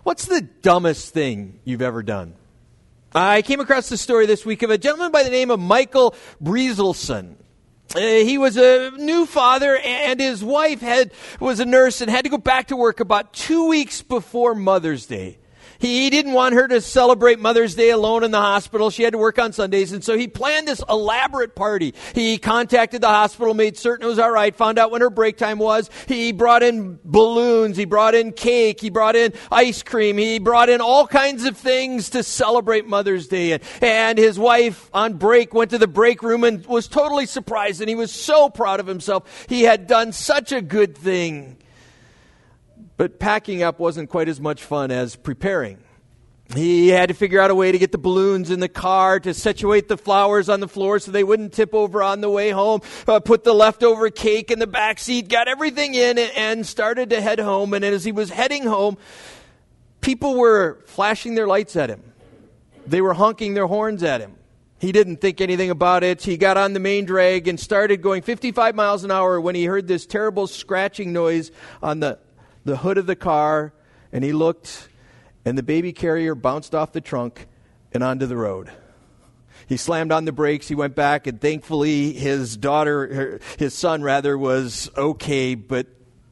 What's the dumbest thing you've ever done? I came across the story this week of a gentleman by the name of Michael Breezelson. He was a new father, and his wife was a nurse and had to go back to work about 2 weeks before Mother's Day. He didn't want her to celebrate Mother's Day alone in the hospital. She had to work on Sundays, and so he planned this elaborate party. He contacted the hospital, made certain it was all right, found out when her break time was. He brought in balloons, he brought in cake, he brought in ice cream, he brought in all kinds of things to celebrate Mother's Day. And his wife on break went to the break room and was totally surprised, and he was so proud of himself. He had done such a good thing. But packing up wasn't quite as much fun as preparing. He had to figure out a way to get the balloons in the car, to situate the flowers on the floor so they wouldn't tip over on the way home, put the leftover cake in the back seat, got everything in, and started to head home. And as he was heading home, people were flashing their lights at him. They were honking their horns at him. He didn't think anything about it. He got on the main drag and started going 55 miles an hour when he heard this terrible scratching noise on the hood of the car, and he looked, and the baby carrier bounced off the trunk and onto the road. He slammed on the brakes. He went back, and thankfully his son was okay. But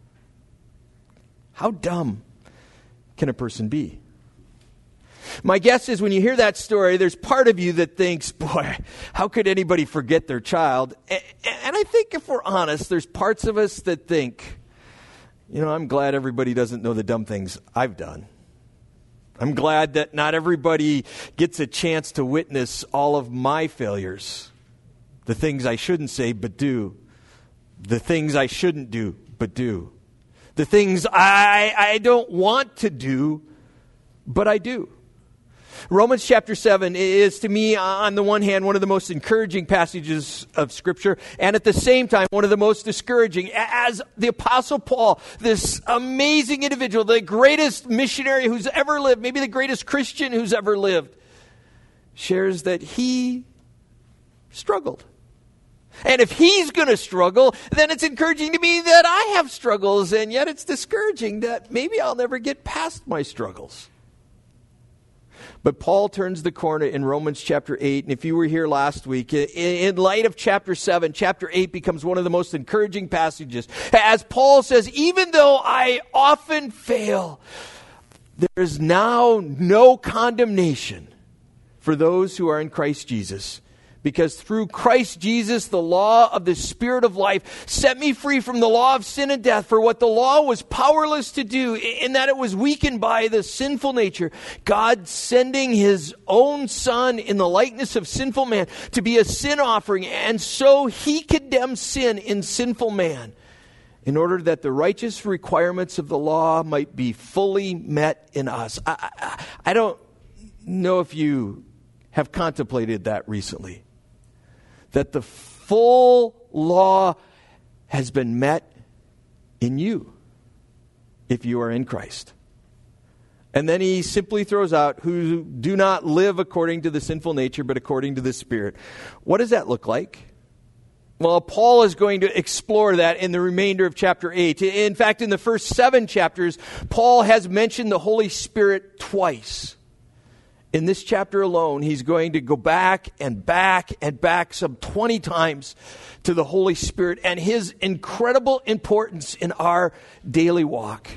how dumb can a person be? My guess is when you hear that story, there's part of you that thinks, boy, how could anybody forget their child? And I think if we're honest, there's parts of us that think, I'm glad everybody doesn't know the dumb things I've done. I'm glad that not everybody gets a chance to witness all of my failures. The things I shouldn't say but do. The things I shouldn't do but do. The things I don't want to do, but I do. Romans chapter 7 is, to me, on the one hand, one of the most encouraging passages of Scripture, and at the same time, one of the most discouraging. As the Apostle Paul, this amazing individual, the greatest missionary who's ever lived, maybe the greatest Christian who's ever lived, shares that he struggled. And if he's going to struggle, then it's encouraging to me that I have struggles, and yet it's discouraging that maybe I'll never get past my struggles. But Paul turns the corner in Romans chapter 8, and if you were here last week, in light of chapter 7, chapter 8 becomes one of the most encouraging passages. As Paul says, even though I often fail, there is now no condemnation for those who are in Christ Jesus. Because through Christ Jesus, the law of the Spirit of life set me free from the law of sin and death. For what the law was powerless to do, in that it was weakened by the sinful nature, God sending his own Son in the likeness of sinful man to be a sin offering. And so he condemns sin in sinful man in order that the righteous requirements of the law might be fully met in us. I don't know if you have contemplated that recently. That the full law has been met in you if you are in Christ. And then he simply throws out, who do not live according to the sinful nature, but according to the Spirit. What does that look like? Well, Paul is going to explore that in the remainder of chapter 8. In fact, in the first 7 chapters, Paul has mentioned the Holy Spirit twice. In this chapter alone, he's going to go back and back and back some 20 times to the Holy Spirit and his incredible importance in our daily walk.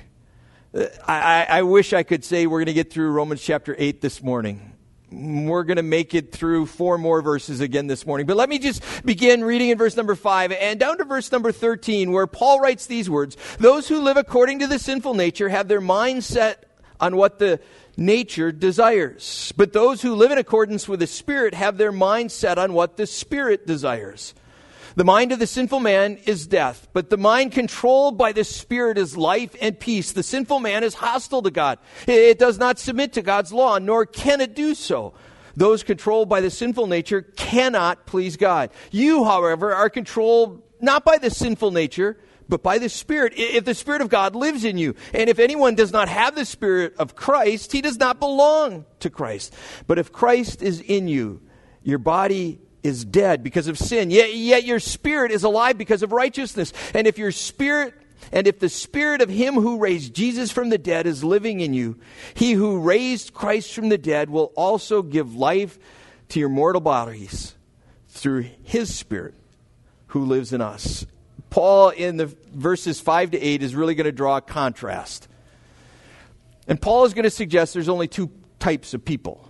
I wish I could say we're going to get through Romans chapter 8 this morning. We're going to make it through 4 more verses again this morning. But let me just begin reading in verse number 5 and down to verse number 13, where Paul writes these words. Those who live according to the sinful nature have their mind set on what the nature desires. But those who live in accordance with the Spirit have their mind set on what the Spirit desires. The mind of the sinful man is death, but the mind controlled by the Spirit is life and peace. The sinful man is hostile to God. It does not submit to God's law, nor can it do so. Those controlled by the sinful nature cannot please God. You, however, are controlled not by the sinful nature, but by the Spirit, if the Spirit of God lives in you. And if anyone does not have the Spirit of Christ, he does not belong to Christ. But if Christ is in you, your body is dead because of sin, yet your spirit is alive because of righteousness. And if your spirit And if the Spirit of him who raised Jesus from the dead is living in you, he who raised Christ from the dead will also give life to your mortal bodies through his Spirit who lives in us. Paul, in the verses 5 to 8, is really going to draw a contrast. And Paul is going to suggest there's only two types of people.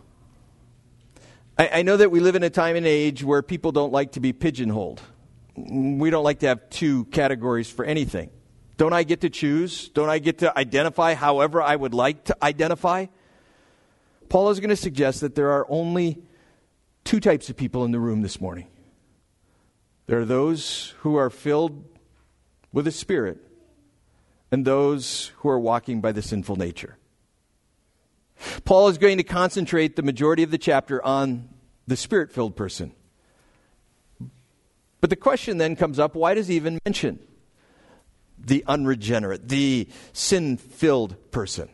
I know that we live in a time and age where people don't like to be pigeonholed. We don't like to have two categories for anything. Don't I get to choose? Don't I get to identify however I would like to identify? Paul is going to suggest that there are only two types of people in the room this morning. There are those who are filled with the Spirit and those who are walking by the sinful nature. Paul is going to concentrate the majority of the chapter on the Spirit-filled person. But the question then comes up, why does he even mention the unregenerate, the sin-filled person?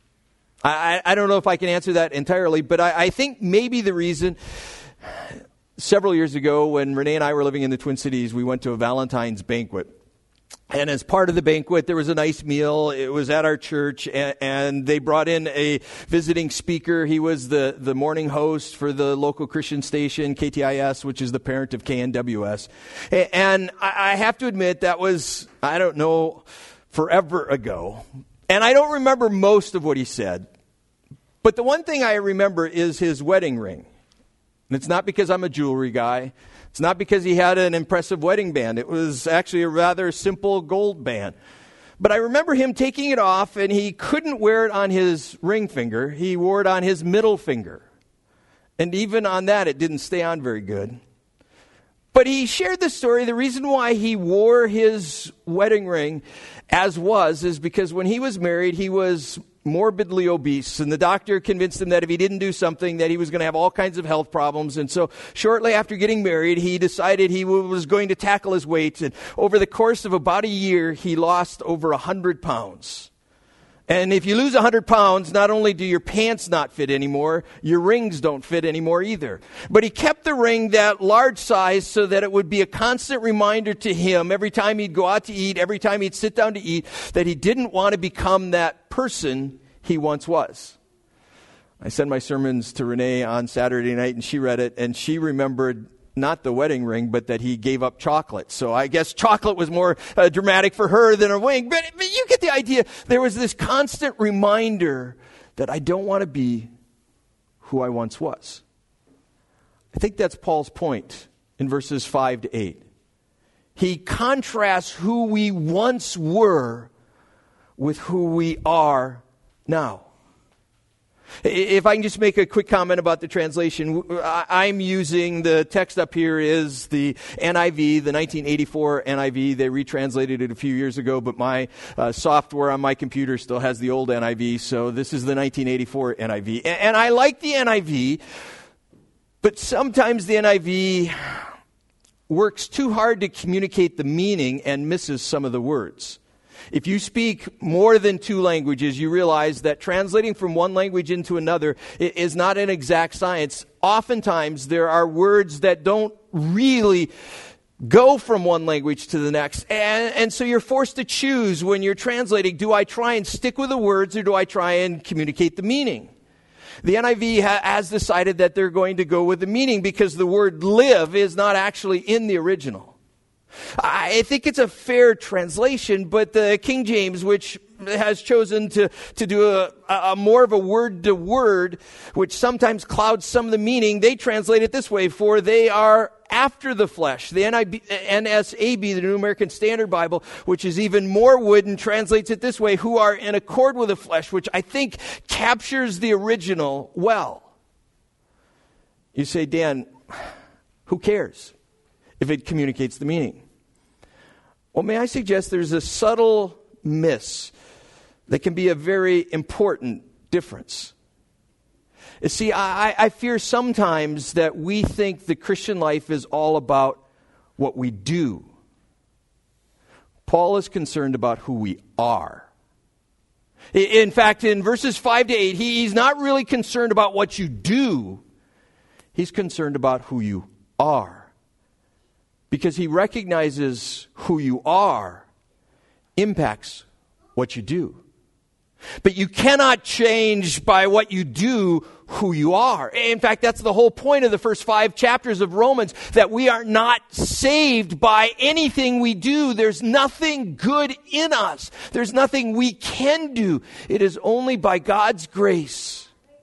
I don't know if I can answer that entirely, but I think maybe the reason, several years ago when Renee and I were living in the Twin Cities, we went to a Valentine's banquet. And as part of the banquet, there was a nice meal. It was at our church, and they brought in a visiting speaker. He was the morning host for the local Christian station, KTIS, which is the parent of KNWS. And I have to admit, that was, I don't know, forever ago. And I don't remember most of what he said. But the one thing I remember is his wedding ring. And it's not because I'm a jewelry guy. It's not because he had an impressive wedding band. It was actually a rather simple gold band. But I remember him taking it off, and he couldn't wear it on his ring finger. He wore it on his middle finger. And even on that, it didn't stay on very good. But he shared the story. The reason why he wore his wedding ring is because when he was married, he was morbidly obese, and the doctor convinced him that if he didn't do something, that he was going to have all kinds of health problems. And so shortly after getting married, he decided he was going to tackle his weight, and over the course of about a year, he lost over 100 pounds. And if you lose 100 pounds, not only do your pants not fit anymore, your rings don't fit anymore either. But he kept the ring that large size so that it would be a constant reminder to him every time he'd go out to eat, every time he'd sit down to eat, that he didn't want to become that person he once was. I sent my sermons to Renee on Saturday night, and she read it, and she remembered not the wedding ring, but that he gave up chocolate. So I guess chocolate was more dramatic for her than a ring. But you get the idea. There was this constant reminder that I don't want to be who I once was. I think that's Paul's point in verses 5 to 8. He contrasts who we once were with who we are now. If I can just make a quick comment about the translation, I'm using the text up here is the NIV, the 1984 NIV. They retranslated it a few years ago, but my software on my computer still has the old NIV, so this is the 1984 NIV. And I like the NIV, but sometimes the NIV works too hard to communicate the meaning and misses some of the words. If you speak more than two languages, you realize that translating from one language into another is not an exact science. Oftentimes, there are words that don't really go from one language to the next. And so you're forced to choose when you're translating. Do I try and stick with the words, or do I try and communicate the meaning? The NIV has decided that they're going to go with the meaning because the word live is not actually in the original. I think it's a fair translation, but the King James, which has chosen to do a more of a word-to-word, which sometimes clouds some of the meaning, they translate it this way: for they are after the flesh. The NSAB, the New American Standard Bible, which is even more wooden, translates it this way: who are in accord with the flesh, which I think captures the original well. You say, Dan, who cares if it communicates the meaning? Well, may I suggest there's a subtle miss that can be a very important difference. You see, I fear sometimes that we think the Christian life is all about what we do. Paul is concerned about who we are. In fact, in verses 5 to 8, he's not really concerned about what you do. He's concerned about who you are. Because he recognizes who you are, impacts what you do. But you cannot change by what you do who you are. In fact, that's the whole point of the first 5 chapters of Romans, that we are not saved by anything we do. There's nothing good in us. There's nothing we can do. It is only by God's grace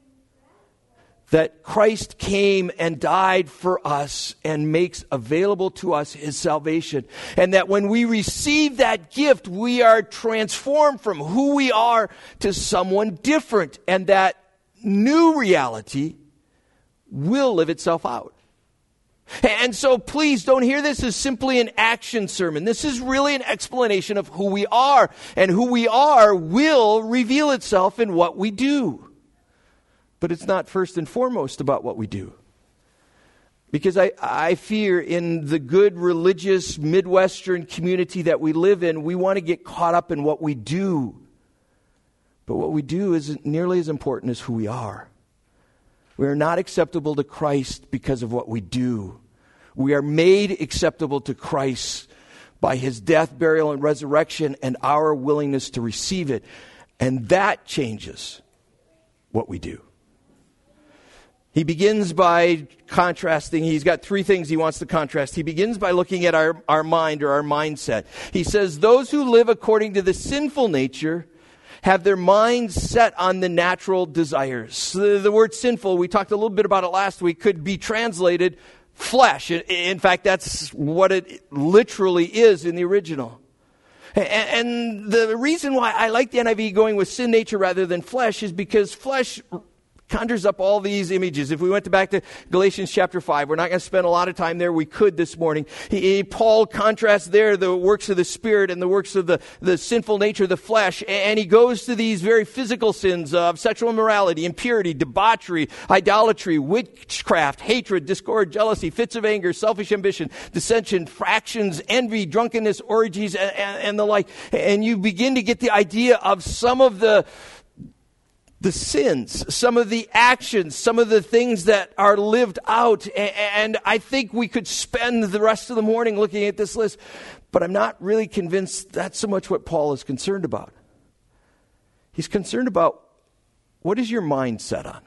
that Christ came and died for us and makes available to us his salvation. And that when we receive that gift, we are transformed from who we are to someone different. And that new reality will live itself out. And so please don't hear this as simply an action sermon. This is really an explanation of who we are. And who we are will reveal itself in what we do. But it's not first and foremost about what we do. Because I fear in the good religious Midwestern community that we live in, we want to get caught up in what we do. But what we do isn't nearly as important as who we are. We are not acceptable to Christ because of what we do. We are made acceptable to Christ by his death, burial, and resurrection, and our willingness to receive it. And that changes what we do. He begins by contrasting. He's got 3 things he wants to contrast. He begins by looking at our mind or our mindset. He says, those who live according to the sinful nature have their minds set on the natural desires. The word sinful, we talked a little bit about it last week, could be translated flesh. In fact, that's what it literally is in the original. And the reason why I like the NIV going with sin nature rather than flesh is because flesh conjures up all these images. If we went back to Galatians chapter 5, we're not going to spend a lot of time there. We could this morning. Paul contrasts there the works of the Spirit and the works of the sinful nature of the flesh. And he goes to these very physical sins of sexual immorality, impurity, debauchery, idolatry, witchcraft, hatred, discord, jealousy, fits of anger, selfish ambition, dissension, fractions, envy, drunkenness, orgies, and the like. And you begin to get the idea of some of the sins, some of the actions, some of the things that are lived out. And I think we could spend the rest of the morning looking at this list, but I'm not really convinced that's so much what Paul is concerned about. He's concerned about, what is your mind set on?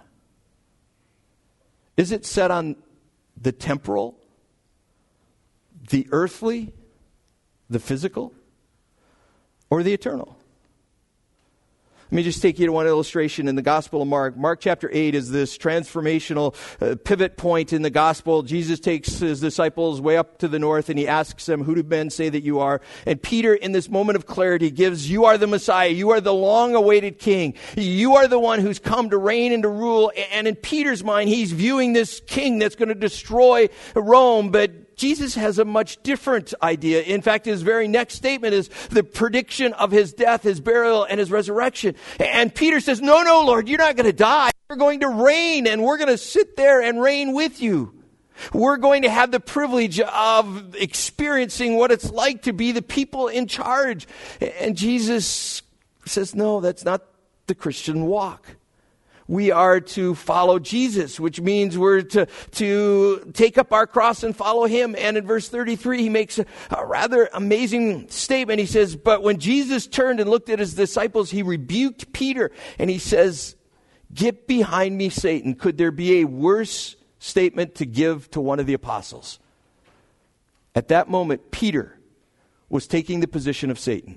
Is it set on the temporal, the earthly, the physical, or the eternal? Let me just take you to one illustration in the Gospel of Mark. Mark chapter 8 is this transformational pivot point in the Gospel. Jesus takes his disciples way up to the north and he asks them, who do men say that you are? And Peter, in this moment of clarity, gives, you are the Messiah. You are the long-awaited king. You are the one who's come to reign and to rule. And in Peter's mind, he's viewing this king that's going to destroy Rome, but Jesus has a much different idea. In fact, his very next statement is the prediction of his death, his burial, and his resurrection. And Peter says, no, Lord, you're not going to die. You're going to reign, and we're going to sit there and reign with you. We're going to have the privilege of experiencing what it's like to be the people in charge. And Jesus says, no, that's not the Christian walk. We are to follow Jesus, which means we're to take up our cross and follow him. And in verse 33, he makes a rather amazing statement. He says, but when Jesus turned and looked at his disciples, he rebuked Peter. And he says, get behind me, Satan. Could there be a worse statement to give to one of the apostles? At that moment, Peter was taking the position of Satan.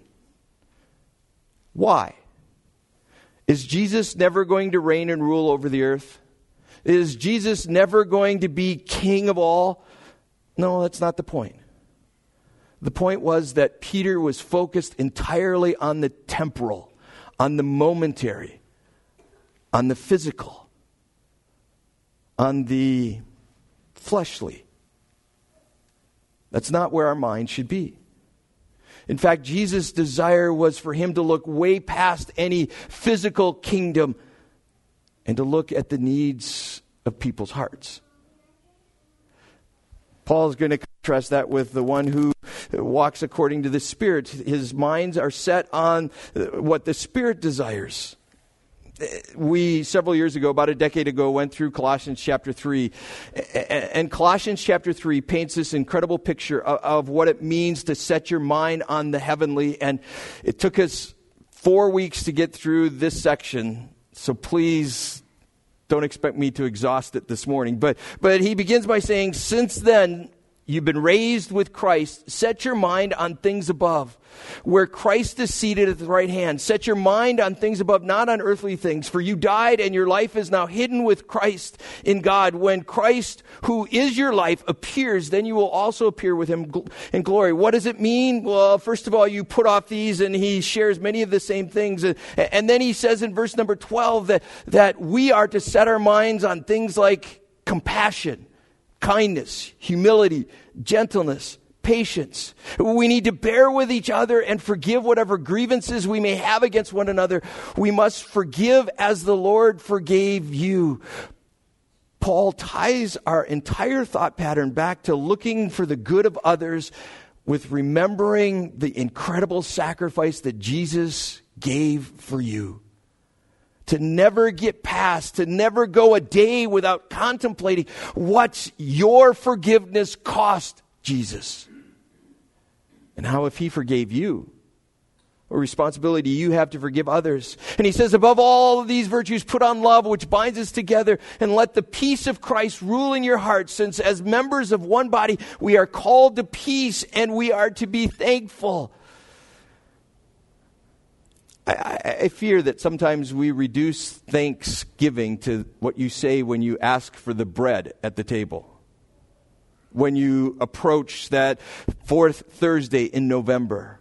Why? Is Jesus never going to reign and rule over the earth? Is Jesus never going to be king of all? No, that's not the point. The point was that Peter was focused entirely on the temporal, on the momentary, on the physical, on the fleshly. That's not where our mind should be. In fact, Jesus' desire was for him to look way past any physical kingdom and to look at the needs of people's hearts. Paul is going to contrast that with the one who walks according to the Spirit. His minds are set on what the Spirit desires. we, several years ago, about a decade ago, went through Colossians chapter 3. And Colossians chapter 3 paints this incredible picture of what it means to set your mind on the heavenly. And it took us 4 weeks to get through this section. So please don't expect me to exhaust it this morning. But he begins by saying, since then, you've been raised with Christ. Set your mind on things above, where Christ is seated at the right hand. Set your mind on things above, not on earthly things. For you died, and your life is now hidden with Christ in God. When Christ, who is your life, appears, then you will also appear with him in glory. What does it mean? Well, first of all, you put off these, and he shares many of the same things. And then he says in verse number 12 that we are to set our minds on things like compassion, kindness, humility, gentleness, patience. We need to bear with each other and forgive whatever grievances we may have against one another. We must forgive as the Lord forgave you. Paul ties our entire thought pattern back to looking for the good of others with remembering the incredible sacrifice that Jesus gave for you. To never get past, to never go a day without contemplating what's your forgiveness cost Jesus. And how, if he forgave you, what responsibility you have to forgive others. And he says, above all of these virtues, put on love, which binds us together, and let the peace of Christ rule in your hearts, since as members of one body, we are called to peace, and we are to be thankful. I fear that sometimes we reduce thanksgiving to what you say when you ask for the bread at the table. When you approach that fourth Thursday in November.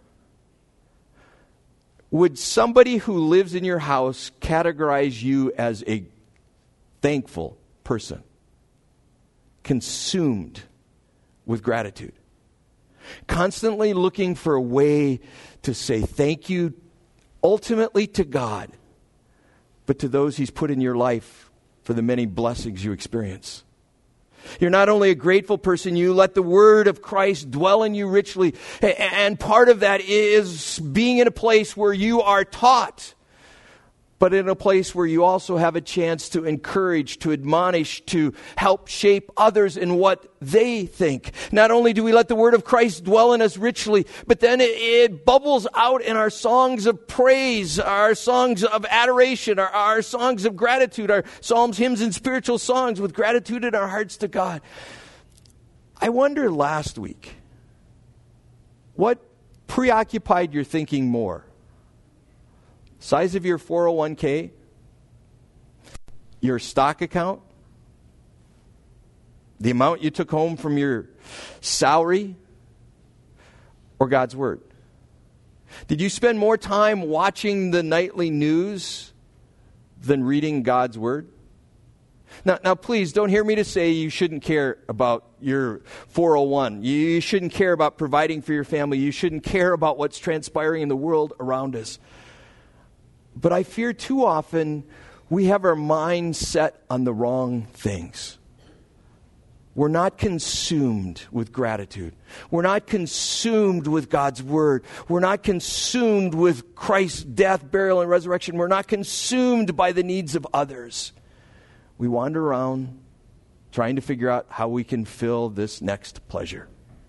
Would somebody who lives in your house categorize you as a thankful person? Consumed with gratitude. Constantly looking for a way to say thank you, ultimately to God, but to those he's put in your life for the many blessings you experience. You're not only a grateful person, you let the word of Christ dwell in you richly. And part of that is being in a place where you are taught, but in a place where you also have a chance to encourage, to admonish, to help shape others in what they think. Not only do we let the word of Christ dwell in us richly, but then it bubbles out in our songs of praise, our songs of adoration, our songs of gratitude, our psalms, hymns, and spiritual songs with gratitude in our hearts to God. I wonder last week, what preoccupied your thinking more? Size of your 401k? Your stock account? The amount you took home from your salary? Or God's Word? Did you spend more time watching the nightly news than reading God's Word? Now, please don't hear me to say you shouldn't care about your 401. You shouldn't care about providing for your family. You shouldn't care about what's transpiring in the world around us. But I fear too often we have our minds set on the wrong things. We're not consumed with gratitude. We're not consumed with God's Word. We're not consumed with Christ's death, burial, and resurrection. We're not consumed by the needs of others. We wander around trying to figure out how we can fill this next pleasure.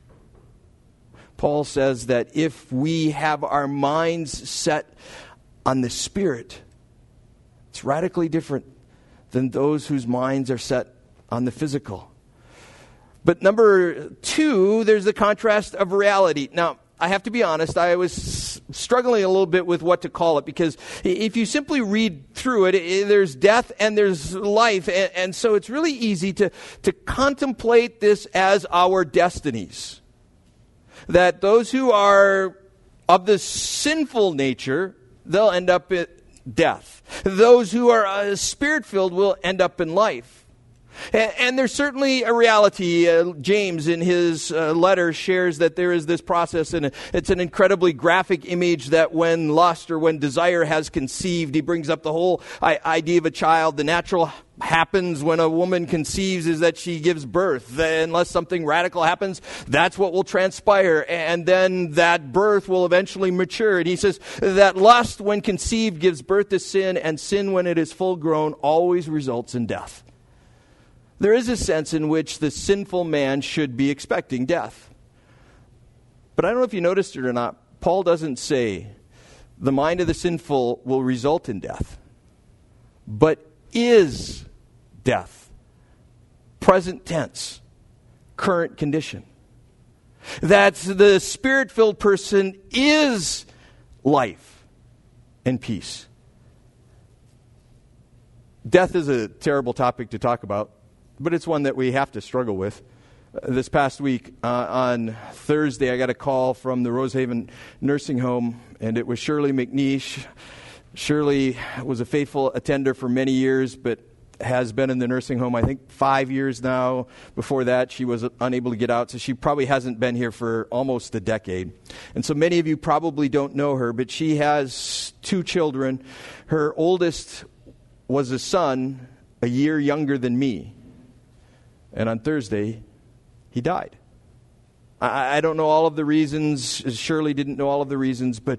Paul says that if we have our minds set on the Spirit, it's radically different than those whose minds are set on the physical. But number two, there's the contrast of reality. Now, I have to be honest, I was struggling a little bit with what to call it, because if you simply read through it, there's death and there's life. And so it's really easy to contemplate this as our destinies. That those who are of the sinful nature, they'll end up in death. Those who are Spirit-filled will end up in life. And there's certainly a reality. James, in his letter, shares that there is this process, and it's an incredibly graphic image that when lust or when desire has conceived, he brings up the whole idea of a child. The natural happens when a woman conceives is that she gives birth. Unless something radical happens, that's what will transpire. And then that birth will eventually mature. And he says that lust, when conceived, gives birth to sin, and sin, when it is full grown, always results in death. There is a sense in which the sinful man should be expecting death. But I don't know if you noticed it or not, Paul doesn't say the mind of the sinful will result in death, but is death. Present tense, current condition. That the Spirit-filled person is life and peace. Death is a terrible topic to talk about, but it's one that we have to struggle with. This past week, on Thursday, I got a call from the Rosehaven Nursing Home, and it was Shirley McNeish. Shirley was a faithful attender for many years, but has been in the nursing home, I think, 5 years now. Before that, she was unable to get out, so she probably hasn't been here for almost a decade. And so many of you probably don't know her, but she has 2 children. Her oldest was a son a year younger than me. And on Thursday, he died. I don't know all of the reasons. Shirley didn't know all of the reasons, but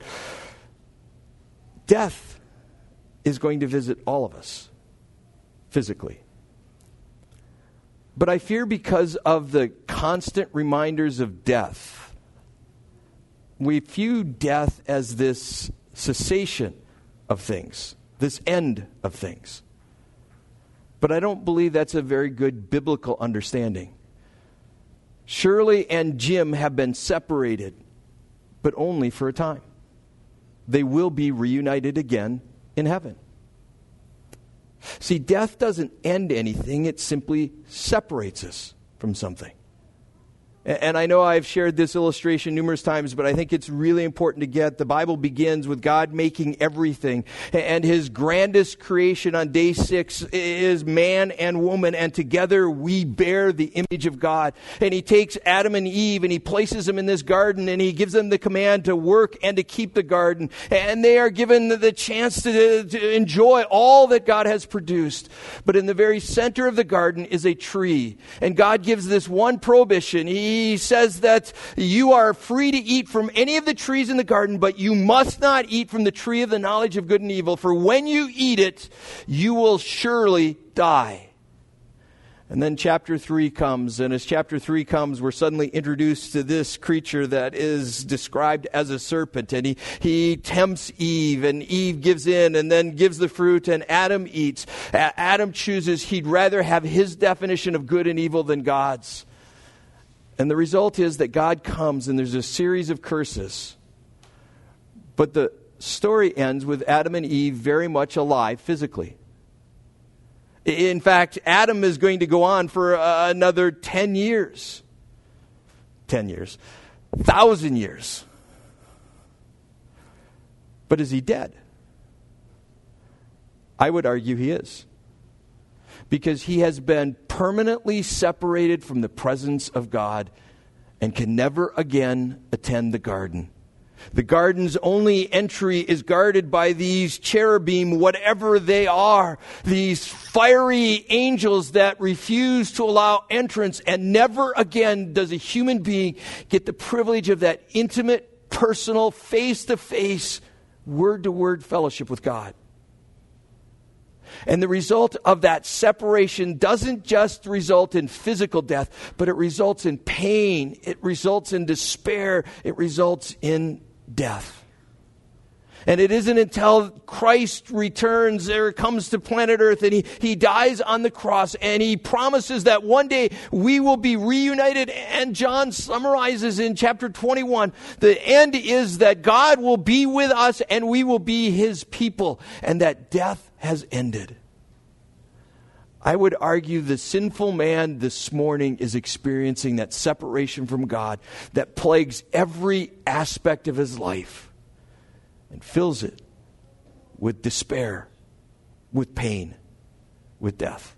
death is going to visit all of us physically. But I fear because of the constant reminders of death, we view death as this cessation of things, this end of things. But I don't believe that's a very good biblical understanding. Shirley and Jim have been separated, but only for a time. They will be reunited again in heaven. See, death doesn't end anything. It simply separates us from something. And I know I've shared this illustration numerous times, but I think it's really important to get. The Bible begins with God making everything. And His grandest creation on day 6 is man and woman. And together we bear the image of God. And He takes Adam and Eve and He places them in this garden. And He gives them the command to work and to keep the garden. And they are given the chance to enjoy all that God has produced. But in the very center of the garden is a tree. And God gives this one prohibition. He says that you are free to eat from any of the trees in the garden, but you must not eat from the tree of the knowledge of good and evil, for when you eat it, you will surely die. And then chapter 3 comes, and as chapter 3 comes, we're suddenly introduced to this creature that is described as a serpent, and he tempts Eve, and Eve gives in and then gives the fruit, and Adam eats. Adam chooses he'd rather have his definition of good and evil than God's. And the result is that God comes and there's a series of curses. But the story ends with Adam and Eve very much alive physically. In fact, Adam is going to go on for another 10 years. 10 years. 1,000 years. But is he dead? I would argue he is. Because he has been permanently separated from the presence of God and can never again attend the garden. The garden's only entry is guarded by these cherubim, whatever they are, these fiery angels that refuse to allow entrance, and never again does a human being get the privilege of that intimate, personal, face-to-face, word-to-word fellowship with God. And the result of that separation doesn't just result in physical death, but it results in pain, it results in despair, it results in death. And it isn't until Christ returns or comes to planet Earth and he dies on the cross and he promises that one day we will be reunited. And John summarizes in chapter 21, the end is that God will be with us and we will be His people, and that death has ended. I would argue the sinful man this morning is experiencing that separation from God that plagues every aspect of his life and fills it with despair, with pain, with death.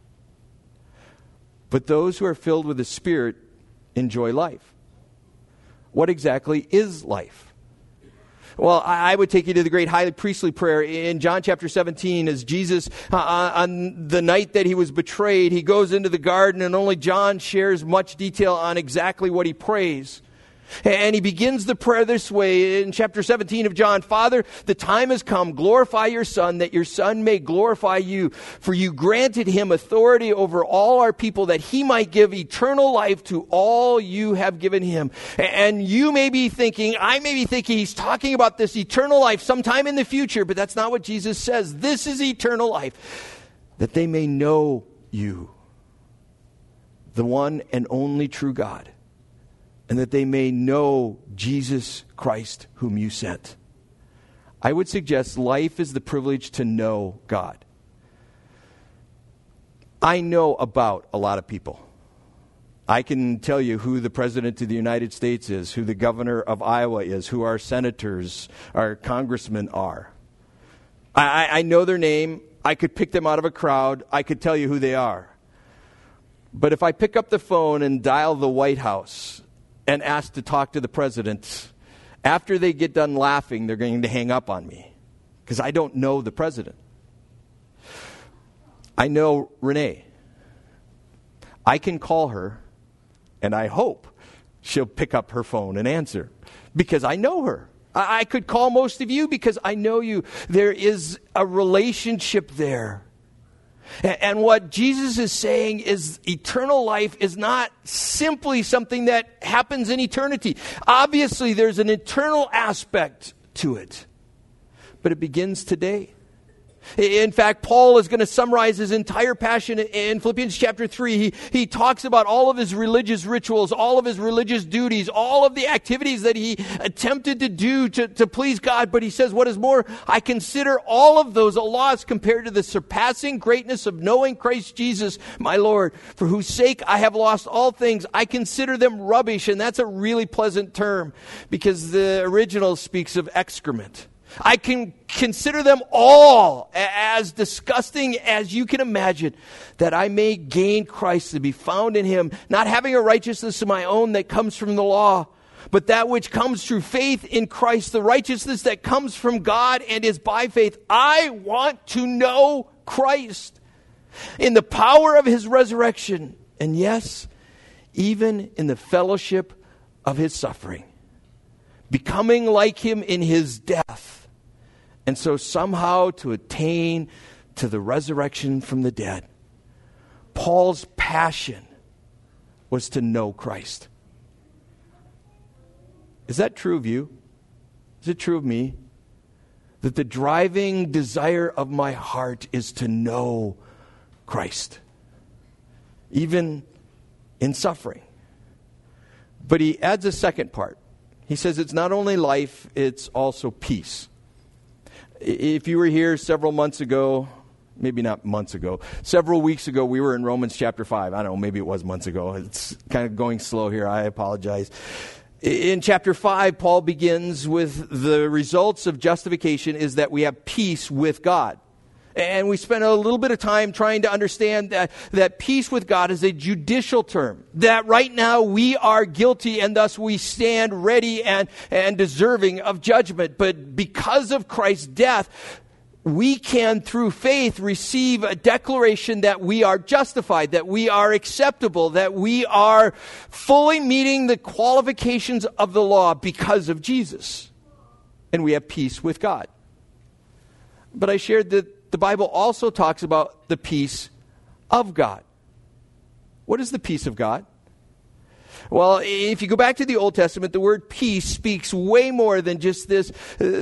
But those who are filled with the Spirit enjoy life. What exactly is life? Well, I would take you to the great high priestly prayer in John chapter 17 as Jesus, on the night that he was betrayed, he goes into the garden and only John shares much detail on exactly what he prays. And he begins the prayer this way in chapter 17 of John. Father, the time has come. Glorify your Son, that your Son may glorify you. For you granted him authority over all our people, that he might give eternal life to all you have given him. And you may be thinking, I may be thinking he's talking about this eternal life sometime in the future, but that's not what Jesus says. This is eternal life, that they may know you, the one and only true God, and that they may know Jesus Christ whom you sent. I would suggest life is the privilege to know God. I know about a lot of people. I can tell you who the President of the United States is, who the governor of Iowa is, who our senators, our congressmen are. I know their name. I could pick them out of a crowd. I could tell you who they are. But if I pick up the phone and dial the White House and ask to talk to the president, after they get done laughing, they're going to hang up on me because I don't know the president. I know Renee. I can call her, and I hope she'll pick up her phone and answer because I know her. I could call most of you because I know you. There is a relationship there. And what Jesus is saying is eternal life is not simply something that happens in eternity. Obviously, there's an eternal aspect to it, but it begins today. In fact, Paul is going to summarize his entire passion in Philippians chapter 3. He talks about all of his religious rituals, all of his religious duties, all of the activities that he attempted to do to please God. But he says, what is more, I consider all of those a loss compared to the surpassing greatness of knowing Christ Jesus, my Lord, for whose sake I have lost all things. I consider them rubbish. And that's a really pleasant term because the original speaks of excrement. I can consider them all as disgusting as you can imagine, that I may gain Christ, to be found in him, not having a righteousness of my own that comes from the law, but that which comes through faith in Christ, the righteousness that comes from God and is by faith. I want to know Christ in the power of his resurrection, and yes, even in the fellowship of his suffering, becoming like him in his death, and so somehow to attain to the resurrection from the dead. Paul's passion was to know Christ. Is that true of you? Is it true of me? That the driving desire of my heart is to know Christ, even in suffering. But he adds a second part. He says it's not only life, it's also peace. If you were here several months ago, maybe not months ago, several weeks ago, we were in Romans chapter 5. I don't know, maybe it was months ago. It's kind of going slow here. I apologize. In chapter 5, Paul begins with the results of justification is that we have peace with God. And we spent a little bit of time trying to understand that peace with God is a judicial term. That right now we are guilty and thus we stand ready and deserving of judgment. But because of Christ's death, we can, through faith, receive a declaration that we are justified, that we are acceptable, that we are fully meeting the qualifications of the law because of Jesus. And we have peace with God. But I shared that the Bible also talks about the peace of God. What is the peace of God? Well, if you go back to the Old Testament, the word peace speaks way more than just this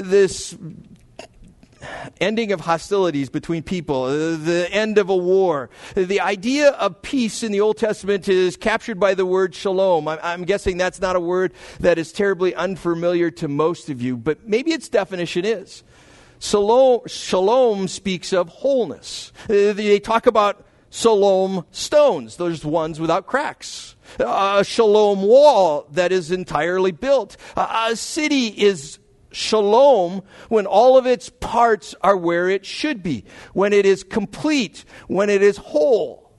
ending of hostilities between people, the end of a war. The idea of peace in the Old Testament is captured by the word shalom. I'm guessing that's not a word that is terribly unfamiliar to most of you, but maybe its definition is. Shalom speaks of wholeness. They talk about shalom stones, those ones without cracks. A shalom wall that is entirely built. A city is shalom when all of its parts are where it should be, when it is complete, when it is whole.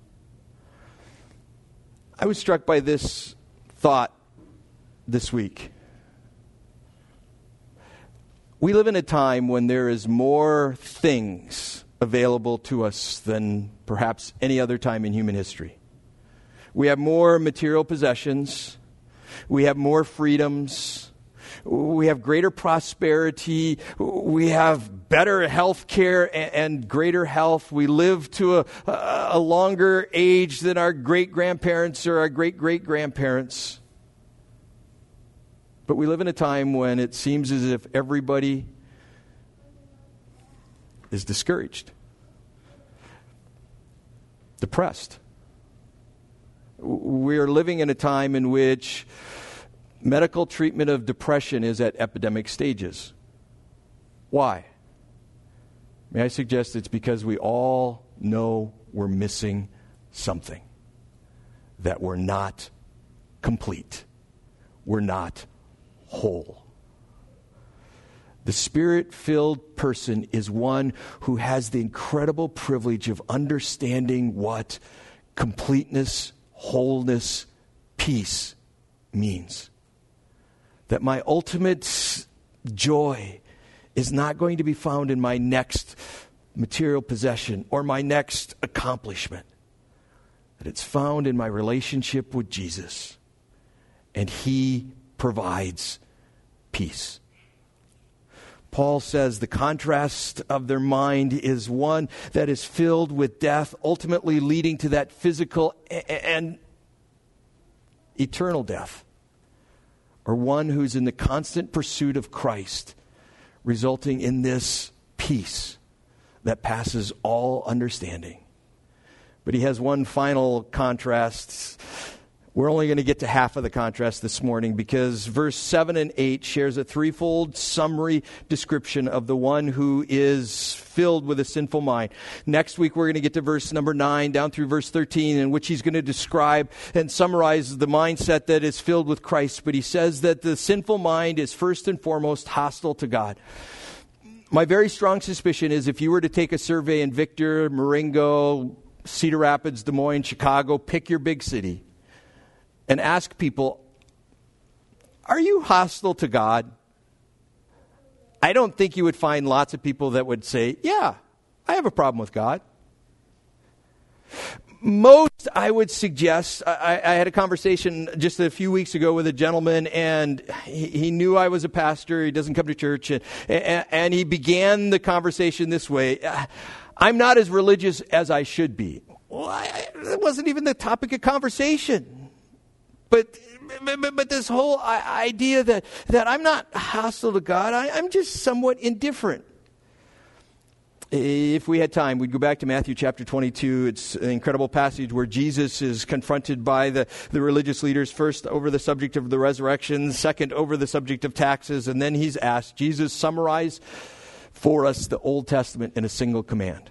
I was struck by this thought this week. We live in a time when there is more things available to us than perhaps any other time in human history. We have more material possessions. We have more freedoms. We have greater prosperity. We have better health care and greater health. We live to a longer age than our great-grandparents or our great-great-grandparents. But we live in a time when it seems as if everybody is discouraged, depressed. We are living in a time in which medical treatment of depression is at epidemic stages. Why? May I suggest it's because we all know we're missing something, that we're not complete. We're not whole. The Spirit-filled person is one who has the incredible privilege of understanding what completeness, wholeness, peace means. That my ultimate joy is not going to be found in my next material possession or my next accomplishment. That it's found in my relationship with Jesus. And He provides peace. Paul says the contrast of their mind is one that is filled with death, ultimately leading to that physical and eternal death. Or one who's in the constant pursuit of Christ, resulting in this peace that passes all understanding. But he has one final contrast. We're only going to get to half of the contrast this morning because verse 7 and 8 shares a threefold summary description of the one who is filled with a sinful mind. Next week we're going to get to verse number 9 down through verse 13, in which he's going to describe and summarize the mindset that is filled with Christ. But he says that the sinful mind is first and foremost hostile to God. My very strong suspicion is if you were to take a survey in Victor, Marengo, Cedar Rapids, Des Moines, Chicago, pick your big city, and ask people, are you hostile to God? I don't think you would find lots of people that would say, yeah, I have a problem with God. Most, I would suggest, I had a conversation just a few weeks ago with a gentleman, and he knew I was a pastor. He doesn't come to church. And he began the conversation this way. I'm not as religious as I should be. Well, it wasn't even the topic of conversation. But this whole idea that I'm not hostile to God, I'm just somewhat indifferent. If we had time, we'd go back to Matthew chapter 22. It's an incredible passage where Jesus is confronted by the religious leaders, first over the subject of the resurrection, second over the subject of taxes, and then he's asked, Jesus, summarize for us the Old Testament in a single command.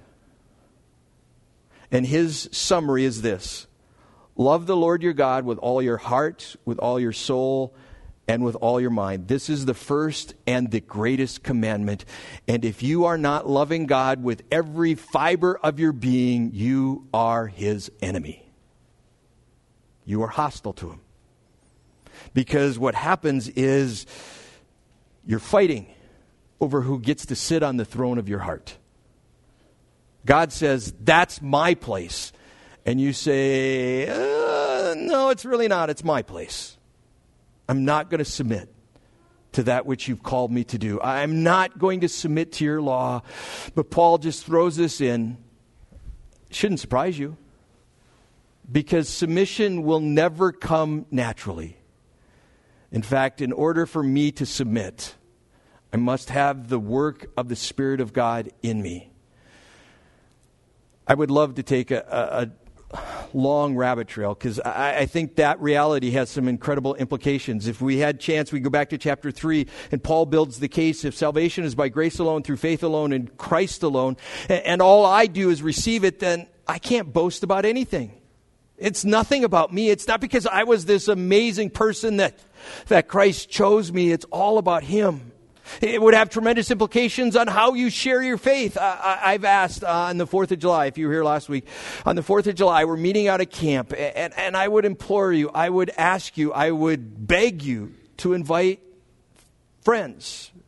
And his summary is this: love the Lord your God with all your heart, with all your soul, and with all your mind. This is the first and the greatest commandment. And if you are not loving God with every fiber of your being, you are his enemy. You are hostile to him. Because what happens is you're fighting over who gets to sit on the throne of your heart. God says, that's my place. And you say, no, it's really not. It's my place. I'm not going to submit to that which you've called me to do. I'm not going to submit to your law. But Paul just throws this in. It shouldn't surprise you. Because submission will never come naturally. In fact, in order for me to submit, I must have the work of the Spirit of God in me. I would love to take a long rabbit trail because I think that reality has some incredible implications. If we had chance, we go back to chapter 3 and Paul builds the case if salvation is by grace alone, through faith alone, in Christ alone, and all I do is receive it, then I can't boast about anything. It's nothing about me. It's not because I was this amazing person that Christ chose me. It's all about him. It would have tremendous implications on how you share your faith. I've asked on the 4th of July, if you were here last week, on the 4th of July, we're meeting out at camp, and I would implore you, I would ask you, I would beg you to invite friends,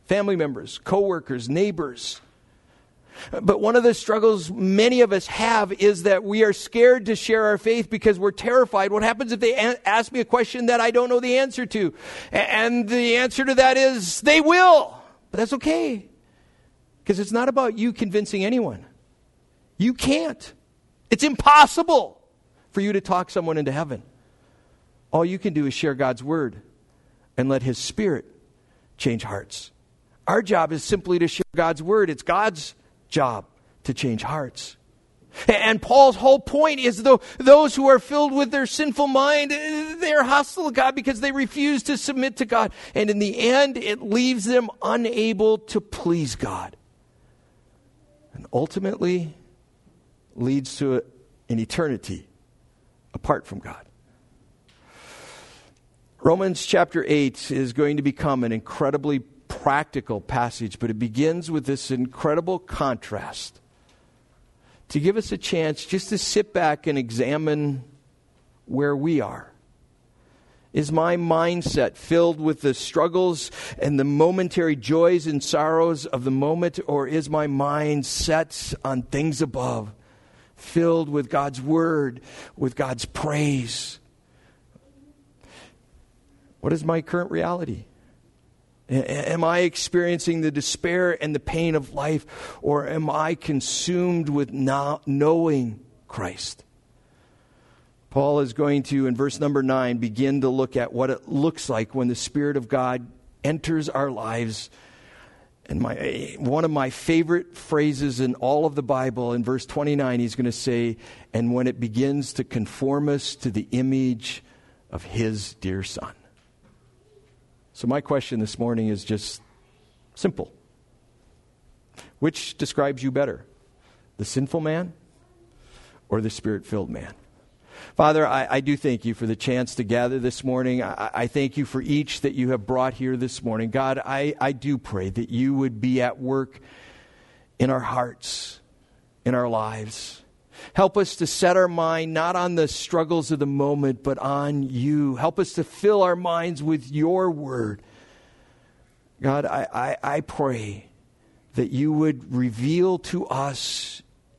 family members, coworkers, neighbors. But one of the struggles many of us have is that we are scared to share our faith because we're terrified. What happens if they ask me a question that I don't know the answer to? And the answer to that is they will. But that's okay. Because it's not about you convincing anyone. You can't. It's impossible for you to talk someone into heaven. All you can do is share God's word and let His Spirit change hearts. Our job is simply to share God's word. It's God's job to change hearts. And Paul's whole point is those who are filled with their sinful mind, they're hostile to God because they refuse to submit to God. And in the end, it leaves them unable to please God. And ultimately leads to an eternity apart from God. Romans chapter 8 is going to become an incredibly practical passage, but it begins with this incredible contrast to give us a chance just to sit back and examine where we are. Is my mindset filled with the struggles and the momentary joys and sorrows of the moment, or is my mind set on things above, filled with God's word, with God's praise? What is my current reality? Am I experiencing the despair and the pain of life, or am I consumed with not knowing Christ? Paul is going to, in verse number 9, begin to look at what it looks like when the Spirit of God enters our lives. And one of my favorite phrases in all of the Bible, in verse 29, he's going to say, and when it begins to conform us to the image of His dear Son. So my question this morning is just simple. Which describes you better? The sinful man or the Spirit-filled man? Father, I do thank you for the chance to gather this morning. I thank you for each that you have brought here this morning. God, I do pray that you would be at work in our hearts, in our lives. Help us to set our mind not on the struggles of the moment, but on you. Help us to fill our minds with your word. God, I pray that you would reveal to us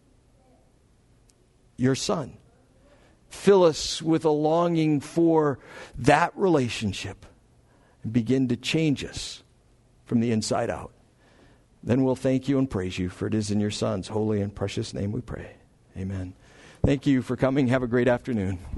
your Son. Fill us with a longing for that relationship and begin to change us from the inside out. Then we'll thank you and praise you, for it is in your Son's holy and precious name we pray. Amen. Thank you for coming. Have a great afternoon.